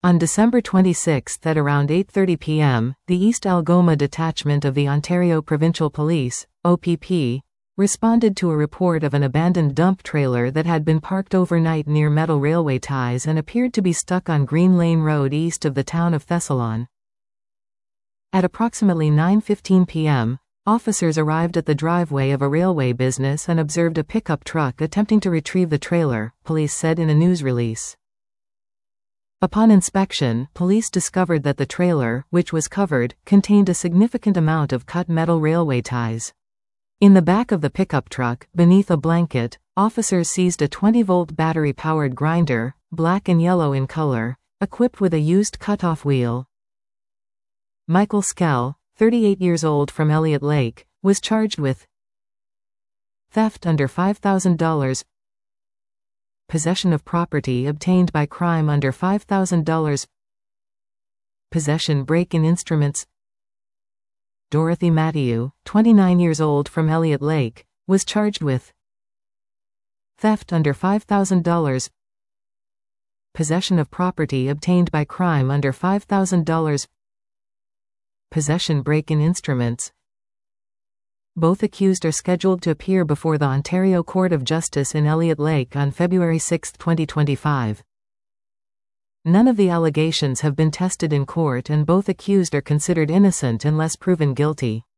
On December 26 at around 8:30 p.m., the East Algoma Detachment of the Ontario Provincial Police, OPP, responded to a report of an abandoned dump trailer that had been parked overnight near metal railway ties and appeared to be stuck on Green Lane Road east of the town of Thessalon. At approximately 9:15 p.m., officers arrived at the driveway of a railway business and observed a pickup truck attempting to retrieve the trailer, police said in a news release. Upon inspection, police discovered that the trailer, which was covered, contained a significant amount of cut metal railway ties. In the back of the pickup truck, beneath a blanket, officers seized a 20-volt battery-powered grinder, black and yellow in color, equipped with a used cut-off wheel. Michael Skell, 38 years old from Elliott Lake, was charged with theft under $5,000, possession of property obtained by crime under $5,000, possession break-in instruments. Dorothy Matthew, 29 years old from Elliott Lake, was charged with theft under $5,000, possession of property obtained by crime under $5,000, possession break-in instruments. Both accused are scheduled to appear before the Ontario Court of Justice in Elliott Lake on February 6, 2025. None of the allegations have been tested in court and both accused are considered innocent unless proven guilty.